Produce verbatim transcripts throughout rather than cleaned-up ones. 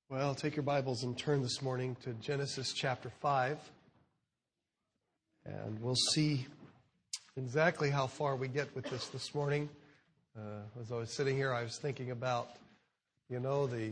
Well, take your Bibles and turn this morning to Genesis chapter five. And we'll see exactly how far we get with this this morning. Uh, as I was sitting here, I was thinking about, you know, the,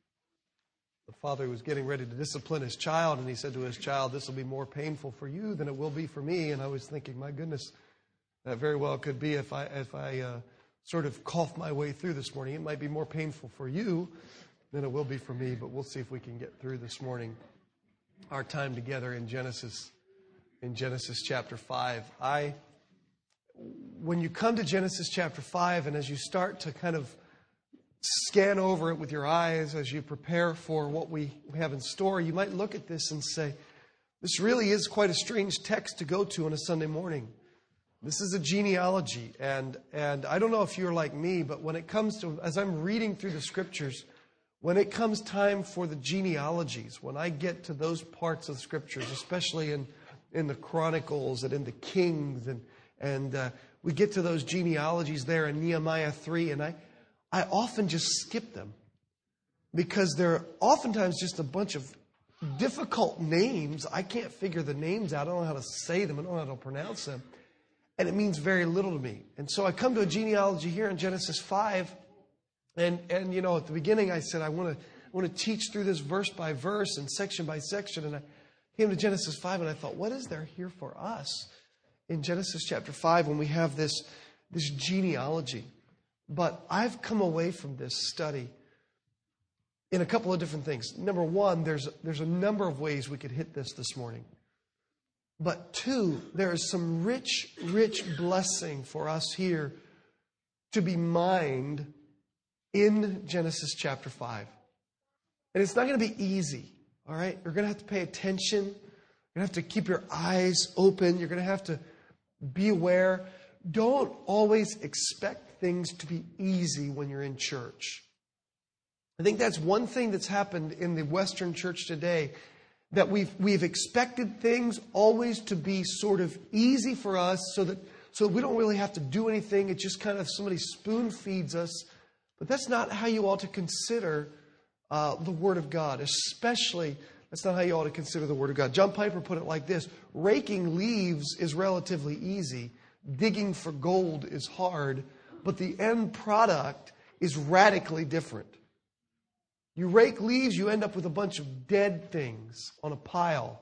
the father who was getting ready to discipline his child. And he said to his child, "This will be more painful for you than it will be for me." And I was thinking, my goodness, that very well could be if I, if I uh, sort of cough my way through this morning. It might be more painful for you than it will be for me, but we'll see if we can get through this morning our time together in Genesis, in Genesis chapter five. I, when you come to Genesis chapter five, and as you start to kind of scan over it with your eyes as you prepare for what we have in store, you might look at this and say, this really is quite a strange text to go to on a Sunday morning. This is a genealogy, and and I don't know if you're like me, but when it comes to, as I'm reading through the Scriptures, when it comes time for the genealogies, when I get to those parts of the Scriptures, especially in, in the Chronicles and in the Kings, and and uh, we get to those genealogies there in Nehemiah three, and I, I often just skip them because they're oftentimes just a bunch of difficult names. I can't figure the names out. I don't know how to say them. I don't know how to pronounce them. And it means very little to me. And so I come to a genealogy here in Genesis five. And, and you know, at the beginning I said, I want to I want to teach through this verse by verse and section by section. And I came to Genesis five and I thought, what is there here for us in Genesis chapter five when we have this, this genealogy? But I've come away from this study in a couple of different things. Number one, there's, there's a number of ways we could hit this this morning. But two, there is some rich, rich blessing for us here to be mined in Genesis chapter five. And it's not going to be easy, all right? You're going to have to pay attention. You're going to have to keep your eyes open. You're going to have to be aware. Don't always expect things to be easy when you're in church. I think that's one thing that's happened in the Western church today, that we've we've expected things always to be sort of easy for us so that so we don't really have to do anything. It just kind of somebody spoon feeds us. But that's not how you ought to consider uh, the Word of God. Especially, that's not how you ought to consider the Word of God. John Piper put it like this: raking leaves is relatively easy. Digging for gold is hard. But the end product is radically different. You rake leaves, you end up with a bunch of dead things on a pile.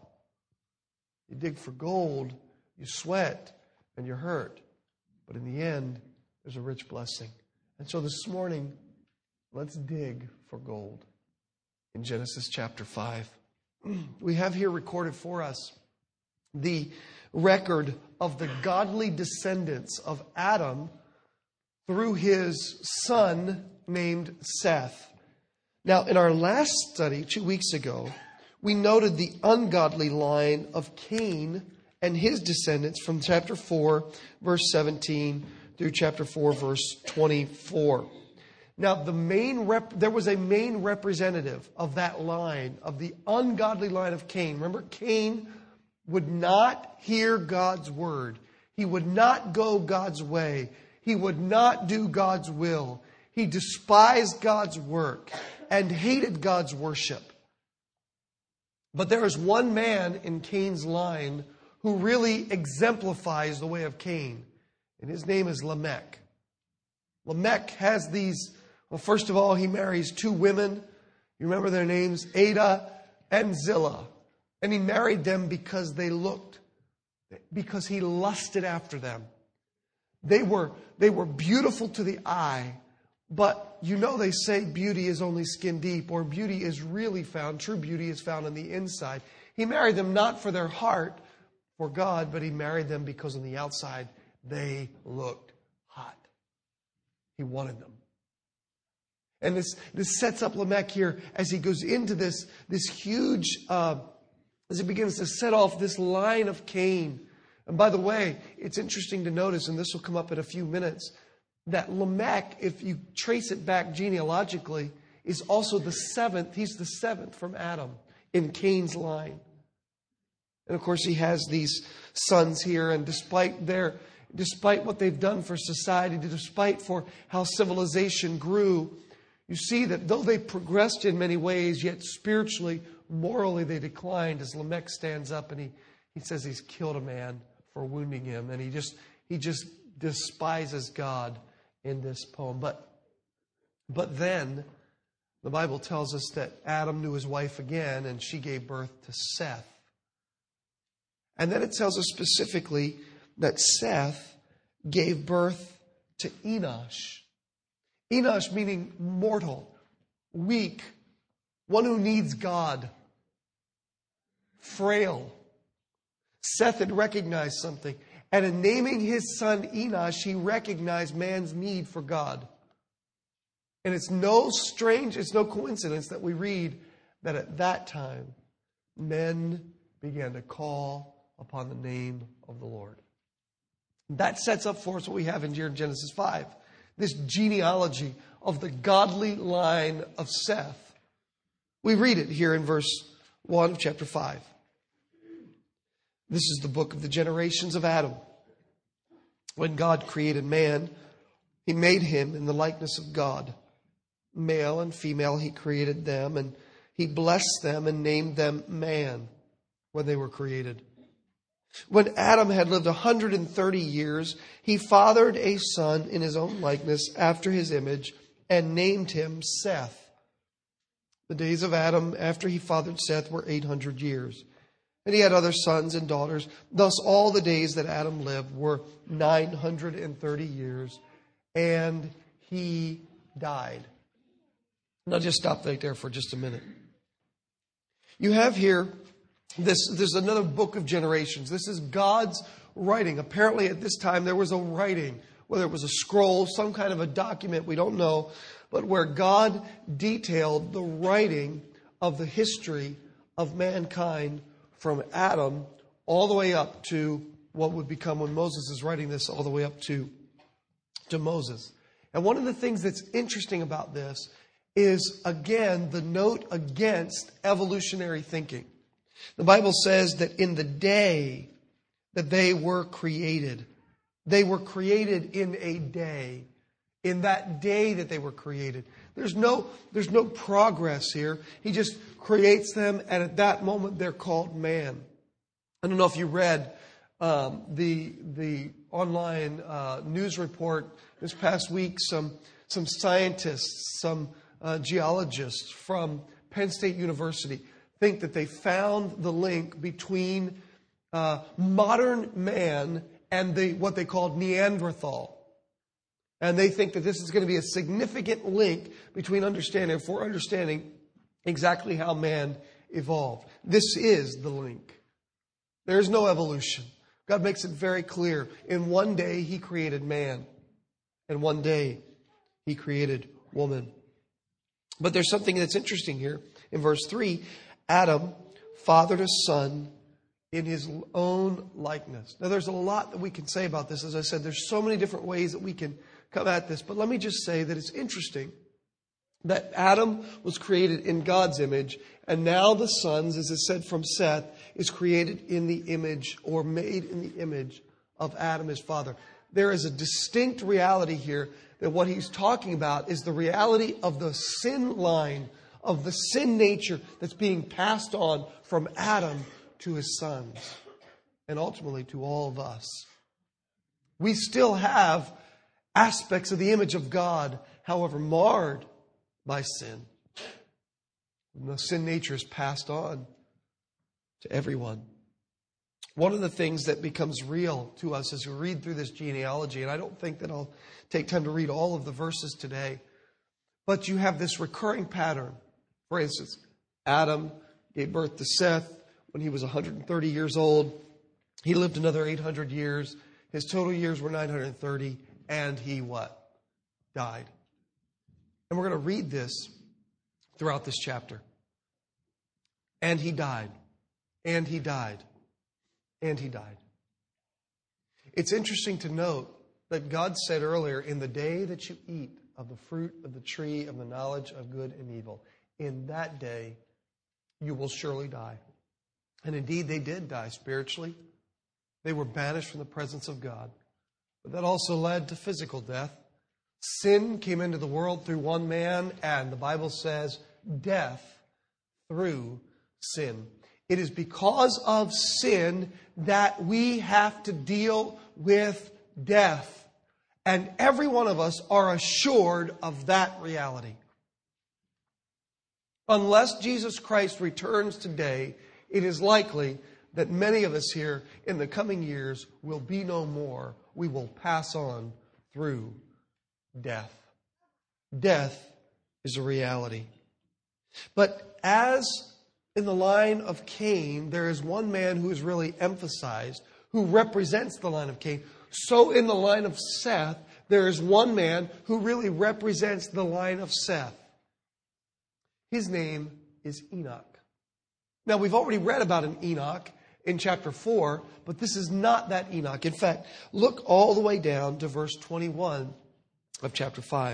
You dig for gold, you sweat, and you're hurt. But in the end, there's a rich blessing. And so this morning, let's dig for gold in Genesis chapter five. We have here recorded for us the record of the godly descendants of Adam through his son named Seth. Now, in our last study two weeks ago, we noted the ungodly line of Cain and his descendants from chapter four, verse seventeen, through chapter four, verse twenty-four. Now, the main rep- there was a main representative of that line, of the ungodly line of Cain. Remember, Cain would not hear God's word. He would not go God's way. He would not do God's will. He despised God's work and hated God's worship. But there is one man in Cain's line who really exemplifies the way of Cain. And his name is Lamech. Lamech has these, well, first of all, he marries two women. You remember their names? Adah and Zillah. And he married them because they looked, because he lusted after them. They were, they were beautiful to the eye. But you know they say beauty is only skin deep, or beauty is really found, true beauty is found on the inside. He married them not for their heart, for God, but he married them because on the outside they looked hot. He wanted them. And this, this sets up Lamech here as he goes into this, this huge, uh, as he begins to set off this line of Cain. And by the way, it's interesting to notice, and this will come up in a few minutes, that Lamech, if you trace it back genealogically, is also the seventh. He's the seventh from Adam in Cain's line. And of course, he has these sons here, and despite their despite what they've done for society, despite for how civilization grew, you see that though they progressed in many ways, yet spiritually, morally, they declined. As Lamech stands up and he, he says he's killed a man for wounding him. And he just he just despises God in this poem. But, but then the Bible tells us that Adam knew his wife again and she gave birth to Seth. And then it tells us specifically that Seth gave birth to Enosh. Enosh meaning mortal, weak, one who needs God, frail. Seth had recognized something. And in naming his son Enosh, he recognized man's need for God. And it's no strange, it's no coincidence that we read that at that time, men began to call upon the name of the Lord. That sets up for us what we have in Genesis five. This genealogy of the godly line of Seth. We read it here in verse one of chapter five. This is the book of the generations of Adam. When God created man, He made him in the likeness of God. Male and female He created them, and He blessed them and named them man when they were created. When Adam had lived one hundred thirty years, he fathered a son in his own likeness after his image and named him Seth. The days of Adam after he fathered Seth were eight hundred years. And he had other sons and daughters. Thus all the days that Adam lived were nine hundred thirty years, and he died. Now just stop right there for just a minute. You have here This, this is another book of generations. This is God's writing. Apparently at this time there was a writing, whether it was a scroll, some kind of a document, we don't know, but where God detailed the writing of the history of mankind from Adam all the way up to what would become, when Moses is writing this, all the way up to, to Moses. And one of the things that's interesting about this is, again, the note against evolutionary thinking. The Bible says that in the day that they were created, they were created in a day. In that day that they were created. There's no, there's no progress here. He just creates them, and at that moment they're called man. I don't know if you read um, the the online uh, news report this past week. Some some scientists, some uh, geologists from Penn State University think that they found the link between uh, modern man and the what they called Neanderthal. And they think that this is going to be a significant link between understanding, for understanding exactly how man evolved. This is the link. There is no evolution. God makes it very clear. In one day, He created man. And one day, He created woman. But there's something that's interesting here. In verse three, Adam fathered a son in his own likeness. Now, there's a lot that we can say about this. As I said, there's so many different ways that we can come at this. But let me just say that it's interesting that Adam was created in God's image, and now the sons, as it said from Seth, is created in the image, or made in the image of Adam, his father. There is a distinct reality here that what he's talking about is the reality of the sin line, of the sin nature that's being passed on from Adam to his sons, and ultimately to all of us. We still have aspects of the image of God, however, marred by sin. The sin nature is passed on to everyone. One of the things that becomes real to us as we read through this genealogy, and I don't think that I'll take time to read all of the verses today, but you have this recurring pattern. For instance, Adam gave birth to Seth when he was one hundred thirty years old. He lived another eight hundred years. His total years were nine hundred thirty. And he what? Died. And we're going to read this throughout this chapter. And he died. And he died. And he died. It's interesting to note that God said earlier, in the day that you eat of the fruit of the tree of the knowledge of good and evil, in that day you will surely die. And indeed they did die spiritually. They were banished from the presence of God. But that also led to physical death. Sin came into the world through one man, and the Bible says death through sin. It is because of sin that we have to deal with death. And every one of us are assured of that reality. Unless Jesus Christ returns today, it is likely that many of us here in the coming years will be no more. We will pass on through death. Death is a reality. But as in the line of Cain, there is one man who is really emphasized, who represents the line of Cain. So in the line of Seth, there is one man who really represents the line of Seth. His name is Enoch. Now, we've already read about an Enoch in chapter four, but this is not that Enoch. In fact, look all the way down to verse twenty-one of chapter five.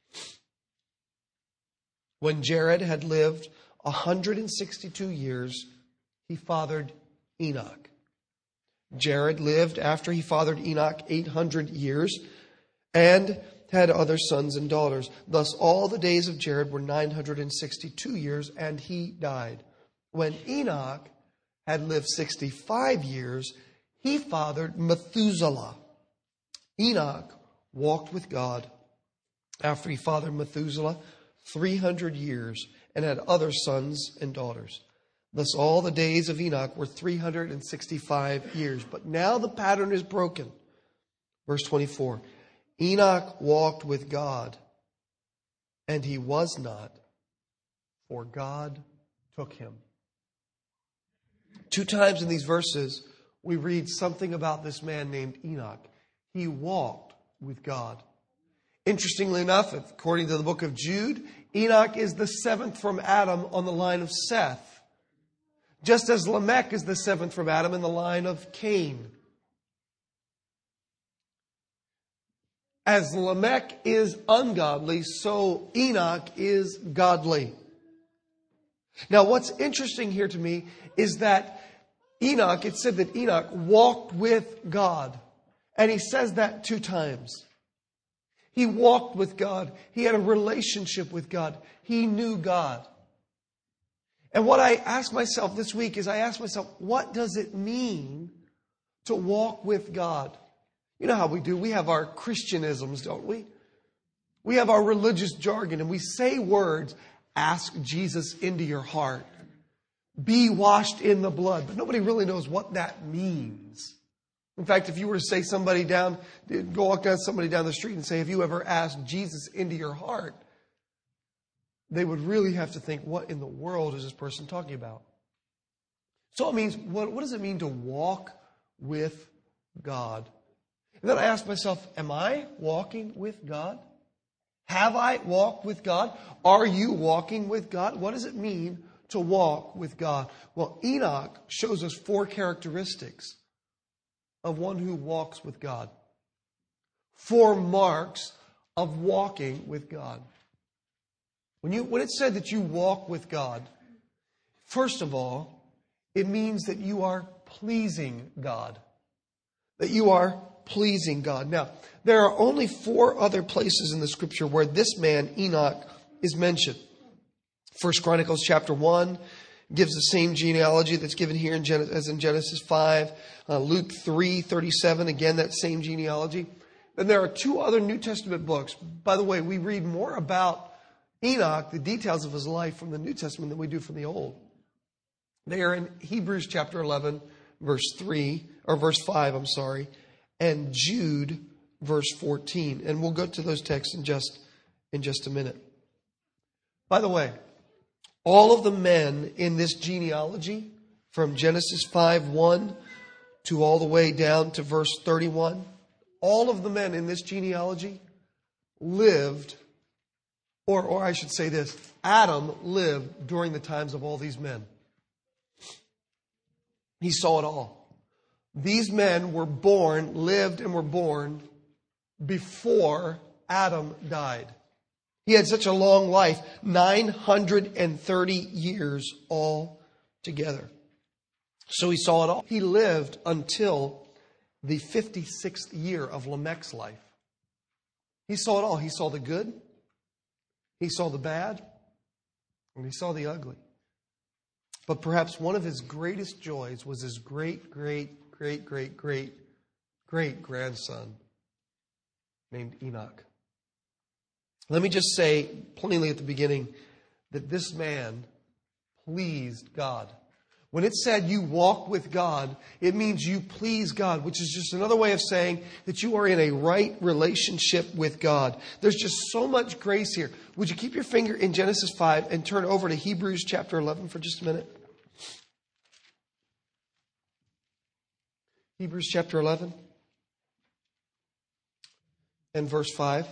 When Jared had lived one hundred sixty-two years, he fathered Enoch. Jared lived after he fathered Enoch eight hundred years and had other sons and daughters. Thus all the days of Jared were nine hundred sixty-two years, and he died. When Enoch had lived sixty-five years, he fathered Methuselah. Enoch walked with God after he fathered Methuselah three hundred years and had other sons and daughters. Thus all the days of Enoch were three hundred sixty-five years. But now the pattern is broken. Verse twenty-four. Enoch walked with God, and he was not, for God took him. Two times in these verses, we read something about this man named Enoch. He walked with God. Interestingly enough, according to the book of Jude, Enoch is the seventh from Adam on the line of Seth, just as Lamech is the seventh from Adam in the line of Cain. As Lamech is ungodly, so Enoch is godly. Now, what's interesting here to me is that Enoch, it said that Enoch walked with God. And he says that two times. He walked with God. He had a relationship with God. He knew God. And what I asked myself this week is I asked myself, what does it mean to walk with God? You know how we do. We have our Christianisms, don't we? We have our religious jargon, and we say words, ask Jesus into your heart, be washed in the blood. But nobody really knows what that means. In fact, if you were to say somebody down, go walk down somebody down the street and say, have you ever asked Jesus into your heart? They would really have to think, what in the world is this person talking about? So it means, what, what does it mean to walk with God? And then I asked myself, am I walking with God? Have I walked with God? Are you walking with God? What does it mean to walk with God? Well, Enoch shows us four characteristics of one who walks with God. Four marks of walking with God. When you when it said that you walk with God, first of all, it means that you are pleasing God. That you are pleasing God. Now, there are only four other places in the scripture where this man, Enoch, is mentioned. First Chronicles chapter one gives the same genealogy that's given here in Genesis, as in Genesis five. Uh, Luke three thirty-seven, again, that same genealogy. Then there are two other New Testament books. By the way, we read more about Enoch, the details of his life, from the New Testament than we do from the Old. They are in Hebrews chapter eleven, verse three, or verse five, I'm sorry, and Jude, verse fourteen. And we'll go to those texts in just, in just a minute. By the way, all of the men in this genealogy, from Genesis five one to all the way down to verse thirty-one, all of the men in this genealogy lived, or, or I should say this, Adam lived during the times of all these men. He saw it all. These men were born, lived and were born before Adam died. He had such a long life, nine hundred thirty years all together. So he saw it all. He lived until the fifty-sixth year of Lamech's life. He saw it all. He saw the good, he saw the bad, and he saw the ugly. But perhaps one of his greatest joys was his great, great, great, great, great, great grandson named Enoch. Let me just say plainly at the beginning that this man pleased God. When it said you walk with God, it means you please God, which is just another way of saying that you are in a right relationship with God. There's just so much grace here. Would you keep your finger in Genesis five and turn over to Hebrews chapter eleven for just a minute? Hebrews chapter eleven and verse five.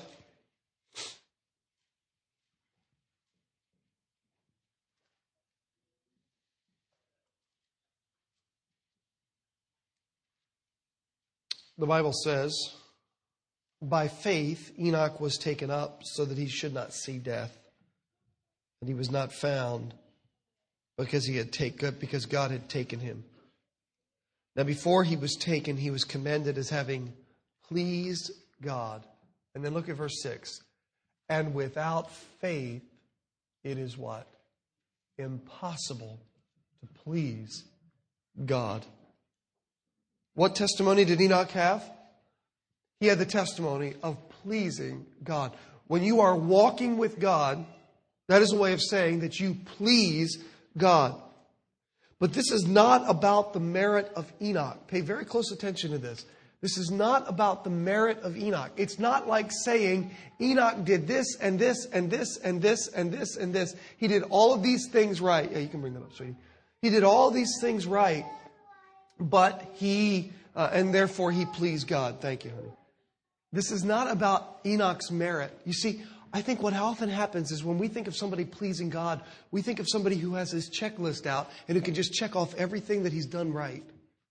The Bible says, by faith Enoch was taken up so that he should not see death. And he was not found because he had taken because God had taken him. Now before he was taken, he was commended as having pleased God. And then look at verse six. And without faith, it is what? Impossible to please God. What testimony did Enoch have? He had the testimony of pleasing God. When you are walking with God, that is a way of saying that you please God. But this is not about the merit of Enoch. Pay very close attention to this. This is not about the merit of Enoch. It's not like saying Enoch did this and this and this and this and this and this. He did all of these things right. Yeah, you can bring that up, sweetie. He did all these things right. But he, uh, and therefore he pleased God. Thank you, honey. This is not about Enoch's merit. You see, I think what often happens is when we think of somebody pleasing God, we think of somebody who has his checklist out and who can just check off everything that he's done right.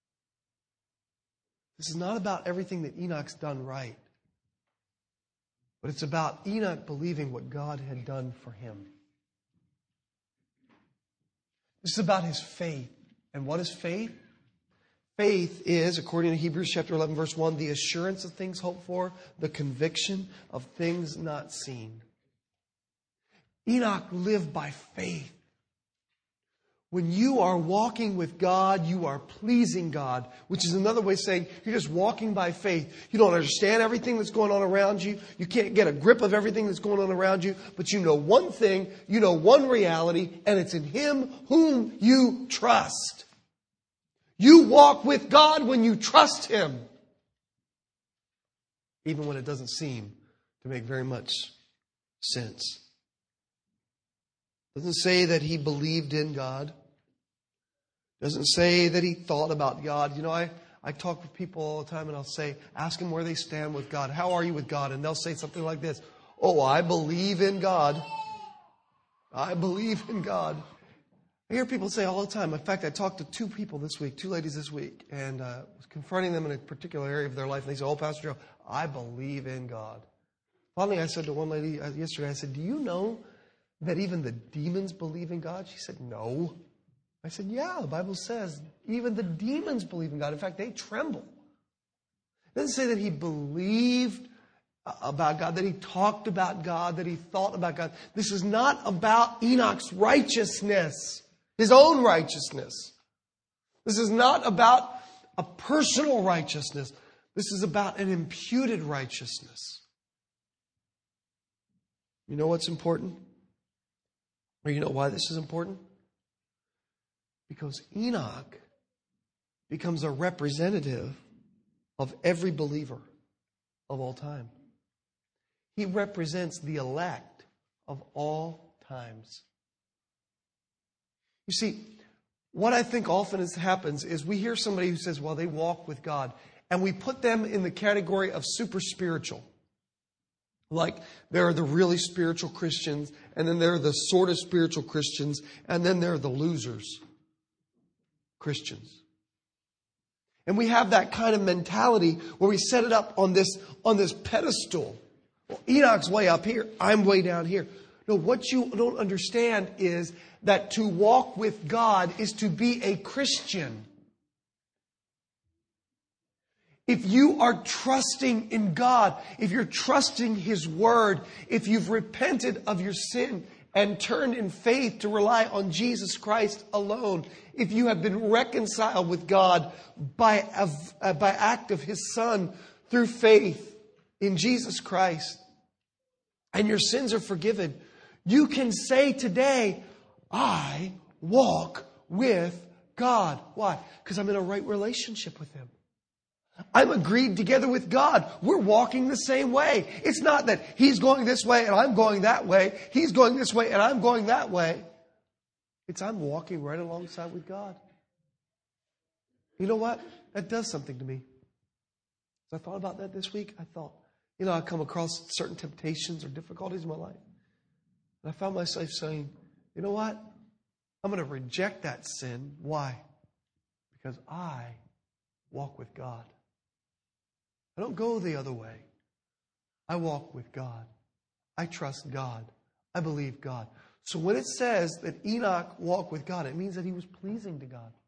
This is not about everything that Enoch's done right. But it's about Enoch believing what God had done for him. This is about his faith. And what is faith? Faith is, according to Hebrews chapter eleven, verse one, the assurance of things hoped for, the conviction of things not seen. Enoch lived by faith. When you are walking with God, you are pleasing God, which is another way of saying you're just walking by faith. You don't understand everything that's going on around you. You can't get a grip of everything that's going on around you, but you know one thing, you know one reality, and it's in Him whom you trust. You walk with God when you trust Him, even when it doesn't seem to make very much sense. It doesn't say that he believed in God. It doesn't say that he thought about God. You know, I, I talk with people all the time and I'll say, ask them where they stand with God. How are you with God? And they'll say something like this. Oh, I believe in God. I believe in God. I hear people say all the time. In fact, I talked to two people this week, two ladies this week, and uh, was confronting them in a particular area of their life. And they said, oh, Pastor Joe, I believe in God. Finally, I said to one lady yesterday, I said, do you know that even the demons believe in God? She said, no. I said, yeah, the Bible says even the demons believe in God. In fact, they tremble. It doesn't say that he believed about God, that he talked about God, that he thought about God. This is not about Enoch's righteousness, his own righteousness. This is not about a personal righteousness. This is about an imputed righteousness. You know what's important? Or you know why this is important? Because Enoch becomes a representative of every believer of all time. He represents the elect of all times. You see, what I think often is, happens is we hear somebody who says, well, they walk with God, and we put them in the category of super spiritual. Like there are the really spiritual Christians, and then there are the sort of spiritual Christians, and then there are the losers Christians. And we have that kind of mentality where we set it up on this, on this pedestal. Well, Enoch's way up here, I'm way down here. No, what you don't understand is that to walk with God is to be a Christian. If you are trusting in God, if you're trusting His Word, if you've repented of your sin and turned in faith to rely on Jesus Christ alone, if you have been reconciled with God by, a, by act of His Son through faith in Jesus Christ, and your sins are forgiven, you can say today, I walk with God. Why? Because I'm in a right relationship with Him. I'm agreed together with God. We're walking the same way. It's not that He's going this way and I'm going that way. He's going this way and I'm going that way. It's I'm walking right alongside with God. You know what? That does something to me. As I thought about that this week, I thought, you know, I come across certain temptations or difficulties in my life. And I found myself saying, you know what? I'm going to reject that sin. Why? Because I walk with God. I don't go the other way. I walk with God. I trust God. I believe God. So when it says that Enoch walked with God, it means that he was pleasing to God.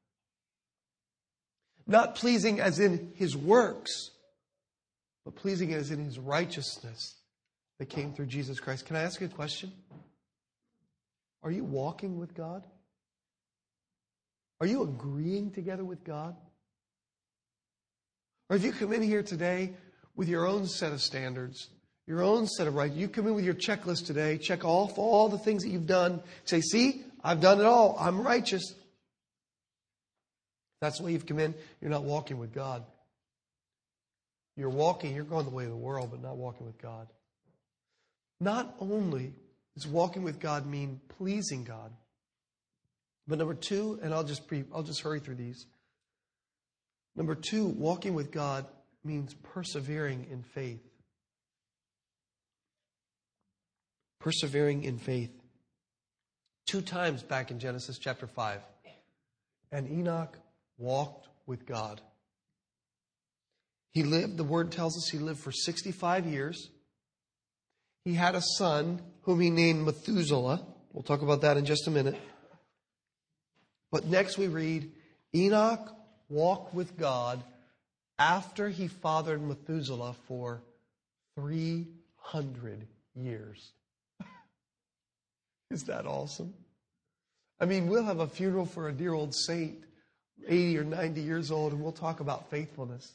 Not pleasing as in his works, but pleasing as in his righteousness that came through Jesus Christ. Can I ask you a question? Are you walking with God? Are you agreeing together with God? Or if you come in here today with your own set of standards, your own set of rights, you come in with your checklist today, check off all the things that you've done, say, see, I've done it all, I'm righteous. That's the way you've come in, you're not walking with God. You're walking, you're going the way of the world, but not walking with God. Not only does walking with God mean pleasing God, but number two, and I'll just pre, I'll just hurry through these. Number two, walking with God means persevering in faith. Persevering in faith. Two times back in Genesis chapter five. And Enoch walked with God. He lived, the word tells us he lived for sixty-five years. He had a son whom he named Methuselah. We'll talk about that in just a minute. But next we read, Enoch walked with God after he fathered Methuselah for three hundred years. Is that awesome? I mean, we'll have a funeral for a dear old saint, eighty or ninety years old, and we'll talk about faithfulness.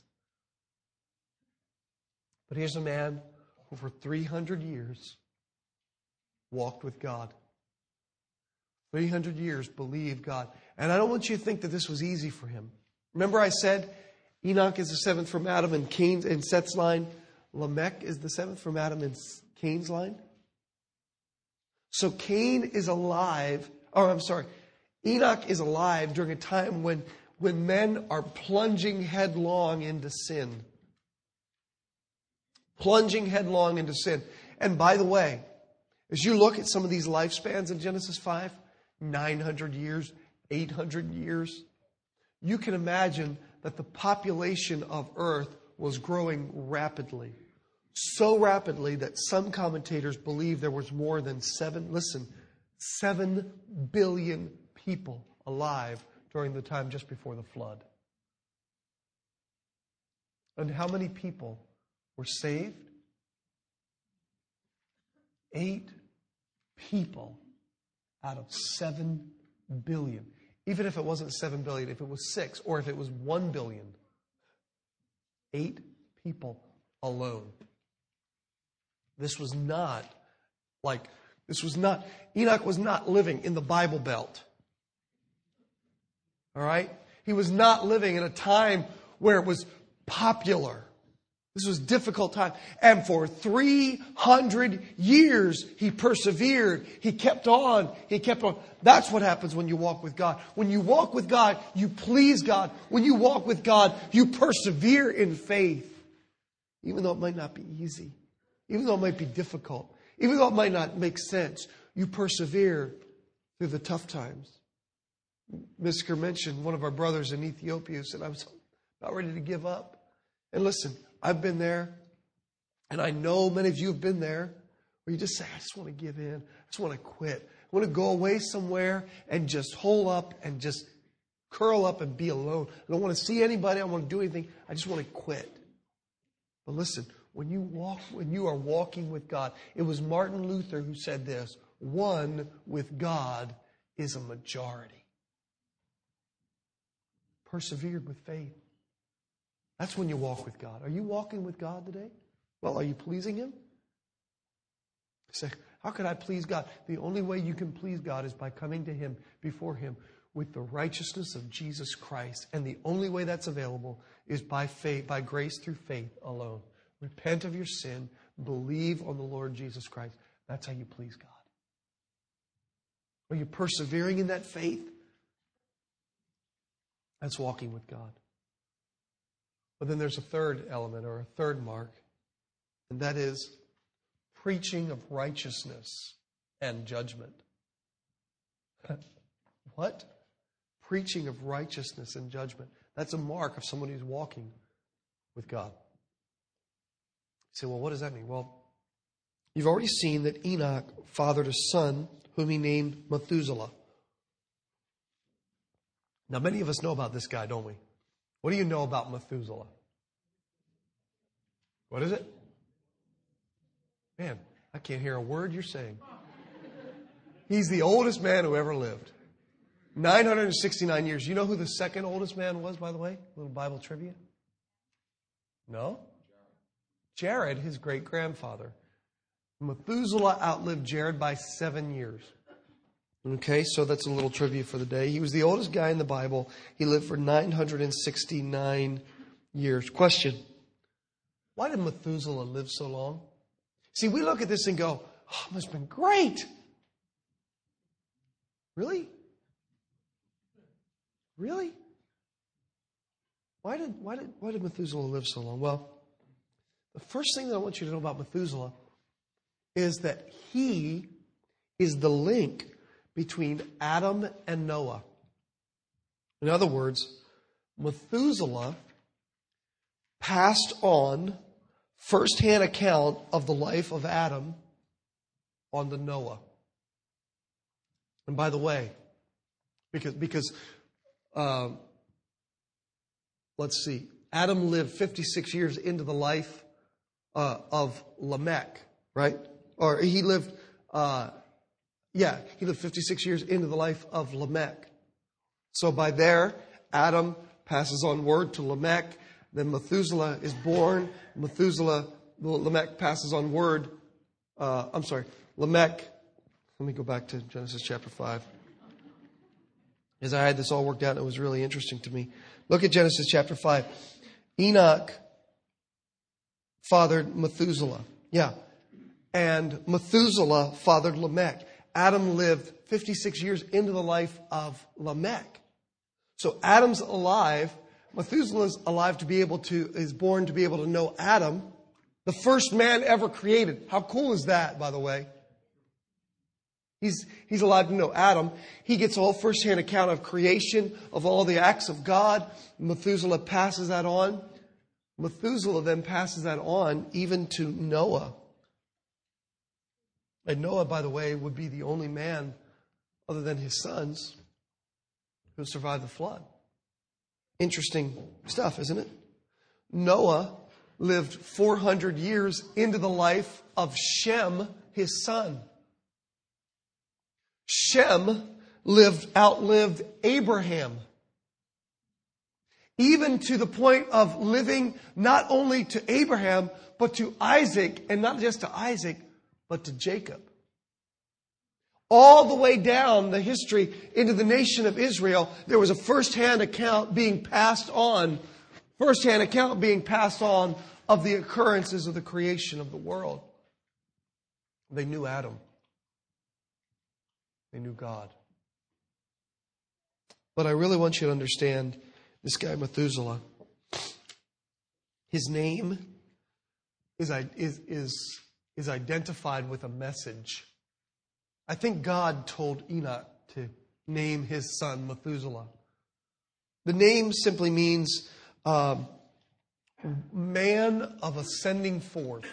But here's a man who for three hundred years walked with God. three hundred years believed God. And I don't want you to think that this was easy for him. Remember I said Enoch is the seventh from Adam and Cain and Seth's line. Lamech is the seventh from Adam and Cain's line. So Cain is alive, or I'm sorry, Enoch is alive during a time when, when men are plunging headlong into sin. Plunging headlong into sin. And by the way, as you look at some of these lifespans in Genesis five, nine hundred years, eight hundred years, you can imagine that the population of Earth was growing rapidly. So rapidly that some commentators believe there was more than seven, listen, seven billion people alive during the time just before the flood. And how many people were saved? Eight people out of seven billion. Even if it wasn't seven billion, if it was six, or if it was one billion. Eight people alone. This was not like, this was not, Enoch was not living in the Bible Belt. All right? He was not living in a time where it was popular. This was a difficult time. And for three hundred years, he persevered. He kept on. He kept on. That's what happens when you walk with God. When you walk with God, you please God. When you walk with God, you persevere in faith. Even though it might not be easy. Even though it might be difficult. Even though it might not make sense. You persevere through the tough times. Misker mentioned one of our brothers in Ethiopia who said, I was about ready to give up. And listen, I've been there, and I know many of you have been there, where you just say, I just want to give in. I just want to quit. I want to go away somewhere and just hole up and just curl up and be alone. I don't want to see anybody. I don't want to do anything. I just want to quit. But listen, when you walk, when you are walking with God, it was Martin Luther who said this: one with God is a majority. Persevered with faith. That's when you walk with God. Are you walking with God today? Well, are you pleasing Him? Say, how could I please God? The only way you can please God is by coming to Him, before Him, with the righteousness of Jesus Christ. And the only way that's available is by faith, by grace through faith alone. Repent of your sin. Believe on the Lord Jesus Christ. That's how you please God. Are you persevering in that faith? That's walking with God. But then there's a third element, or a third mark, and that is preaching of righteousness and judgment. What? Preaching of righteousness and judgment. That's a mark of someone who's walking with God. You say, well, what does that mean? Well, you've already seen that Enoch fathered a son whom he named Methuselah. Now, many of us know about this guy, don't we? What do you know about Methuselah? What is it? Man, I can't hear a word you're saying. He's the oldest man who ever lived. nine hundred sixty-nine years. You know who the second oldest man was, by the way? A little Bible trivia. No? Jared, his great-grandfather. Methuselah outlived Jared by seven years. Okay, so that's a little trivia for the day. He was the oldest guy in the Bible. He lived for nine hundred sixty-nine years. Question: why did Methuselah live so long? See, we look at this and go, oh, it must have been great. Really? Really? Why did, why did, why did Methuselah live so long? Well, the first thing that I want you to know about Methuselah is that he is the link between Adam and Noah. In other words, Methuselah passed on first-hand account of the life of Adam on to Noah. And by the way, because, because um, let's see, Adam lived fifty-six years into the life uh, of Lamech, right? Or he lived, uh, yeah, he lived fifty-six years into the life of Lamech. So by there, Adam passes on word to Lamech. Then Methuselah is born. Methuselah, Lamech passes on word. Uh, I'm sorry, Lamech. Let me go back to Genesis chapter five. As I had this all worked out, it was really interesting to me. Look at Genesis chapter five. Enoch fathered Methuselah. Yeah. And Methuselah fathered Lamech. Adam lived fifty-six years into the life of Lamech. So Adam's alive. Methuselah's alive to be able to, is born to be able to know Adam, the first man ever created. How cool is that, by the way? He's, he's alive to know Adam. He gets a whole first-hand account of creation, of all the acts of God. Methuselah passes that on. Methuselah then passes that on even to Noah. And Noah, by the way, would be the only man, other than his sons, who survived the flood. Interesting stuff, isn't it? Noah lived four hundred years into the life of Shem, his son. Shem lived, outlived Abraham. Even to the point of living not only to Abraham, but to Isaac, and not just to Isaac, but to Jacob. All the way down the history into the nation of Israel, there was a first-hand account being passed on, first-hand account being passed on of the occurrences of the creation of the world. They knew Adam. They knew God. But I really want you to understand this guy Methuselah. His name is, is, is, is identified with a message. I think God told Enoch to name his son Methuselah. The name simply means um, man of ascending forth.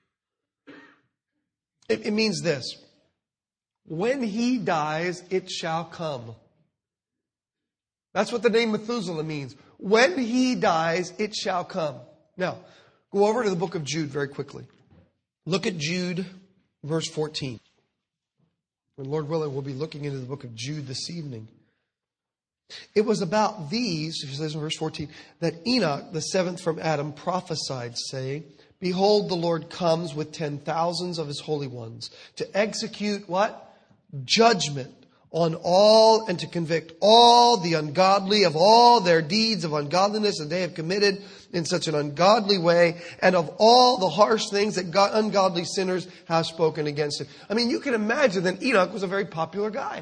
It, it means this: when he dies, it shall come. That's what the name Methuselah means. When he dies, it shall come. Now, go over to the book of Jude very quickly. Look at Jude, verse fourteen. And Lord willing, we'll be looking into the book of Jude this evening. It was about these, he says in verse fourteen, that Enoch, the seventh from Adam, prophesied, saying, Behold, the Lord comes with ten thousands of his holy ones to execute what? Judgment on all and to convict all the ungodly of all their deeds of ungodliness that they have committed in such an ungodly way, and of all the harsh things that God, ungodly sinners have spoken against him. I mean, you can imagine that Enoch was a very popular guy.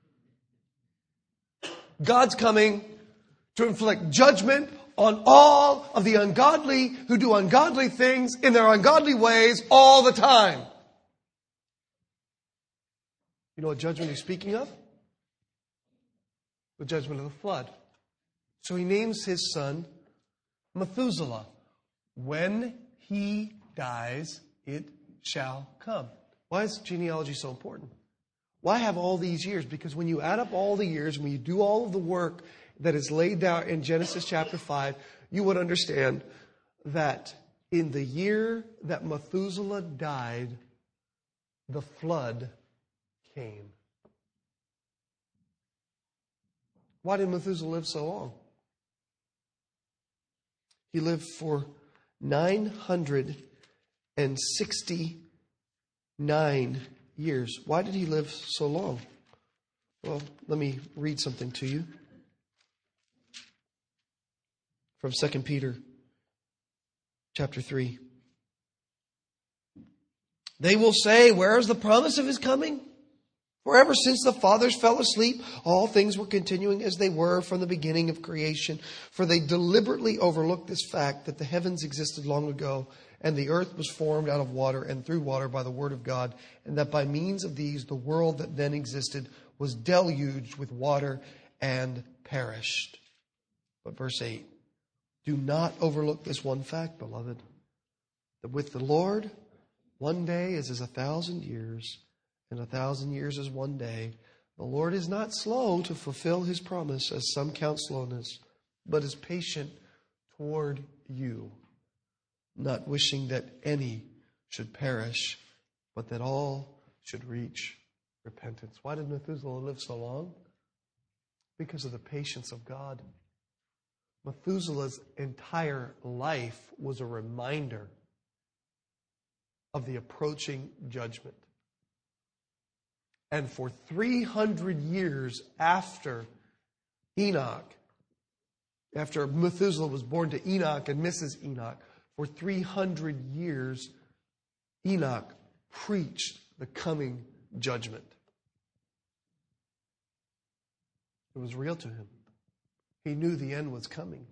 God's coming to inflict judgment on all of the ungodly who do ungodly things in their ungodly ways all the time. You know what judgment he's speaking of? The judgment of the flood. So he names his son Methuselah. When he dies, it shall come. Why is genealogy so important? Why have all these years? Because when you add up all the years, when you do all of the work that is laid down in Genesis chapter five, you would understand that in the year that Methuselah died, the flood came. Why did Methuselah live so long? He lived for nine hundred sixty-nine years. Why did he live so long? Well, let me read something to you from Second Peter chapter three. They will say, where is the promise of his coming? For ever since the fathers fell asleep, all things were continuing as they were from the beginning of creation. For they deliberately overlooked this fact that the heavens existed long ago, and the earth was formed out of water and through water by the word of God, and that by means of these the world that then existed was deluged with water and perished. But verse eight, do not overlook this one fact, beloved, that with the Lord one day is as a thousand years, and a thousand years is one day. The Lord is not slow to fulfill his promise, as some count slowness, but is patient toward you, not wishing that any should perish, but that all should reach repentance. Why did Methuselah live so long? Because of the patience of God. Methuselah's entire life was a reminder of the approaching judgment. And for three hundred years after Enoch, after Methuselah was born to Enoch and Missus Enoch, for three hundred years, Enoch preached the coming judgment. It was real to him. He knew the end was coming.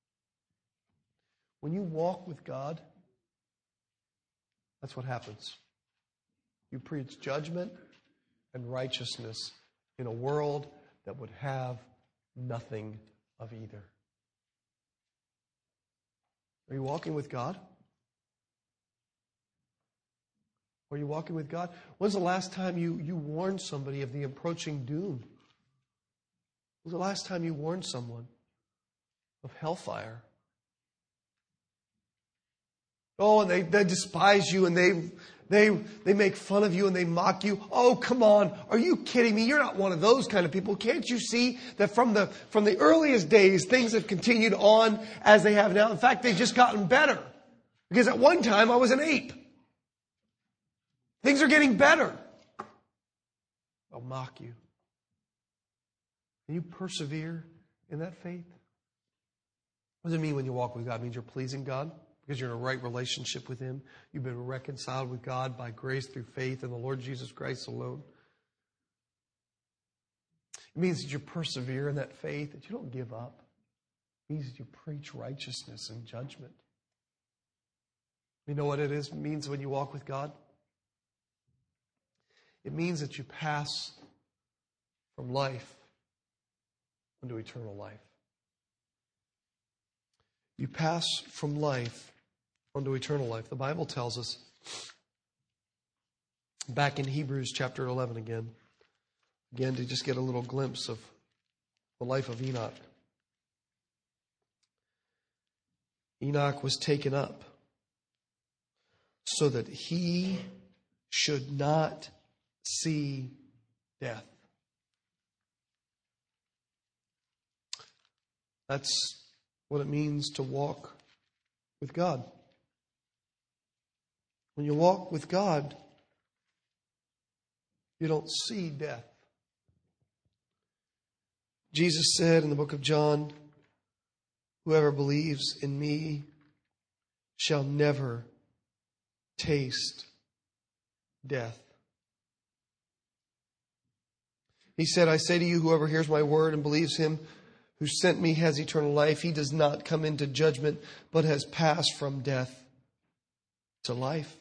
When you walk with God, that's what happens. You preach judgment and righteousness in a world that would have nothing of either. Are you walking with God? Are you walking with God? When's the last time you, you warned somebody of the approaching doom? When's the last time you warned someone of hellfire? Oh, and they, they despise you and they They they make fun of you and they mock you. Oh, come on. Are you kidding me? You're not one of those kind of people. Can't you see that from the from the earliest days, things have continued on as they have now? In fact, they've just gotten better. Because at one time, I was an ape. Things are getting better. They'll mock you. And you persevere in that faith. What does it mean when you walk with God? It means you're pleasing God. Because you're in a right relationship with him. You've been reconciled with God by grace through faith in the Lord Jesus Christ alone. It means that you persevere in that faith, that you don't give up. It means that you preach righteousness and judgment. You know what it is? It means when you walk with God? It means that you pass from life into eternal life. You pass from life unto eternal life. The Bible tells us, back in Hebrews chapter eleven again, again to just get a little glimpse of the life of Enoch. Enoch was taken up so that he should not see death. That's what it means to walk with God. When you walk with God, you don't see death. Jesus said in the book of John, "Whoever believes in me shall never taste death." He said, "I say to you, whoever hears my word and believes him who sent me has eternal life. He does not come into judgment, but has passed from death to life."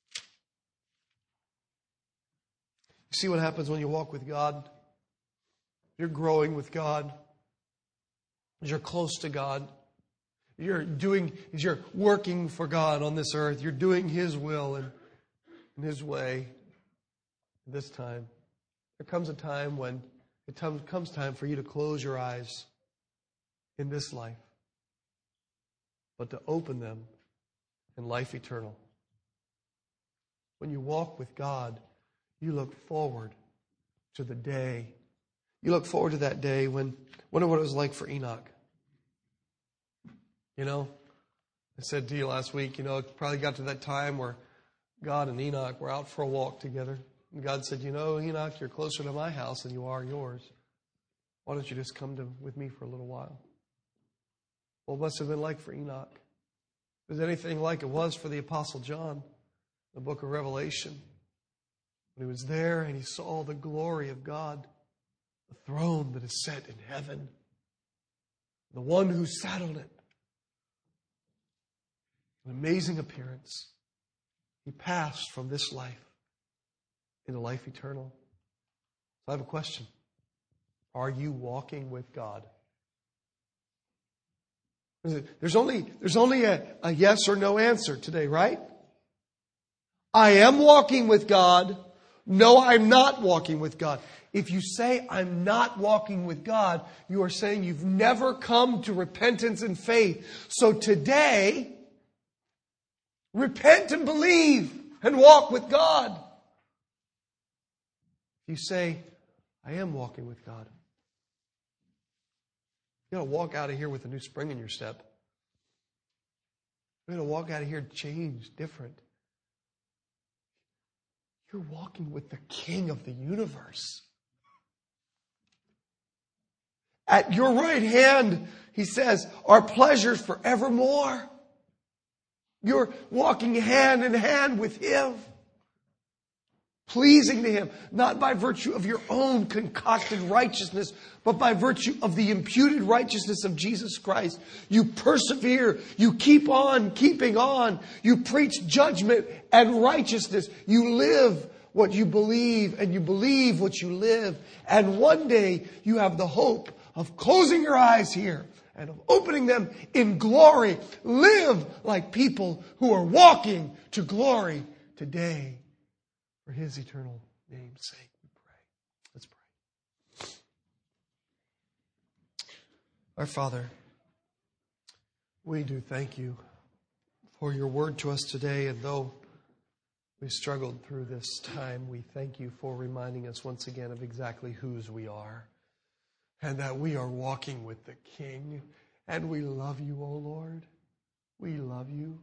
You see what happens when you walk with God? You're growing with God. You're close to God. You're doing, you're working for God on this earth. You're doing His will and in His way. This time, there comes a time when it comes time for you to close your eyes in this life, but to open them in life eternal. When you walk with God, you look forward to the day. You look forward to that day when, wonder what it was like for Enoch. You know, I said to you last week, you know, it probably got to that time where God and Enoch were out for a walk together. And God said, "You know, Enoch, you're closer to my house than you are yours. Why don't you just come to, with me for a little while?" Well, it must have been like for Enoch. If it was anything like it was for the Apostle John, the book of Revelation. When he was there and he saw the glory of God, the throne that is set in heaven, the one who sat on it. An amazing appearance. He passed from this life into life eternal. So I have a question. Are you walking with God? There's only, there's only a, a yes or no answer today, right? I am walking with God. No, I'm not walking with God. If you say I'm not walking with God, you are saying you've never come to repentance and faith. So today, repent and believe and walk with God. If you say, I am walking with God, you're going to walk out of here with a new spring in your step. You're going to walk out of here changed, different. You're walking with the King of the universe. At your right hand, he says, are pleasures forevermore. You're walking hand in hand with Him. Pleasing to Him, not by virtue of your own concocted righteousness, but by virtue of the imputed righteousness of Jesus Christ. You persevere. You keep on keeping on. You preach judgment and righteousness. You live what you believe, and you believe what you live. And one day you have the hope of closing your eyes here and of opening them in glory. Live like people who are walking to glory today. For His eternal name's sake, we pray. Let's pray. Our Father, we do thank You for Your word to us today. And though we struggled through this time, we thank You for reminding us once again of exactly whose we are. And that we are walking with the King. And we love You, O Lord. We love You.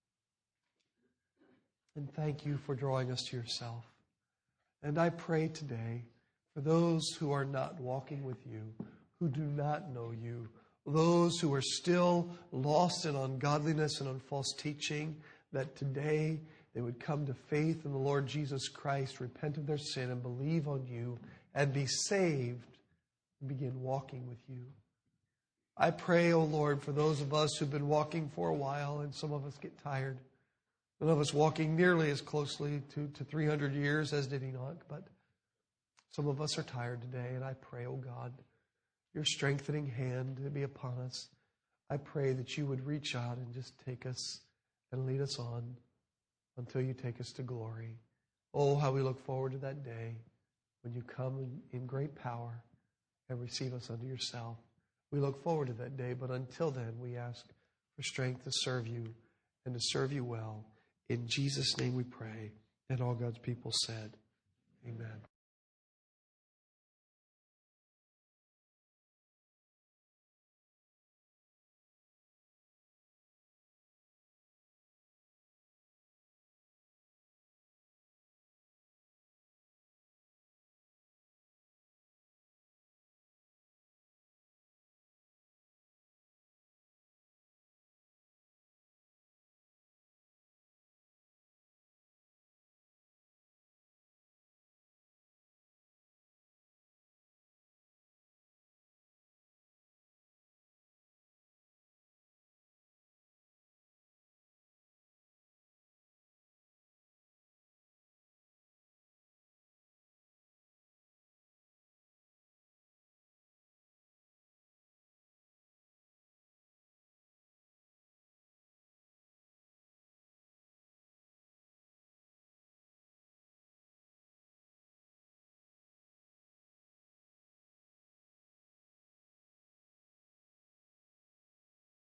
And thank You for drawing us to Yourself. And I pray today for those who are not walking with You, who do not know You, those who are still lost in ungodliness and on false teaching, that today they would come to faith in the Lord Jesus Christ, repent of their sin and believe on You and be saved and begin walking with You. I pray, O Lord, for those of us who've been walking for a while and some of us get tired. None of us walking nearly as closely to, to three hundred years as did Enoch, but some of us are tired today, and I pray, oh God, Your strengthening hand to be upon us. I pray that You would reach out and just take us and lead us on until You take us to glory. Oh, how we look forward to that day when You come in, in great power and receive us unto Yourself. We look forward to that day, but until then, we ask for strength to serve you and to serve you well. In Jesus' name we pray. And all God's people said, amen.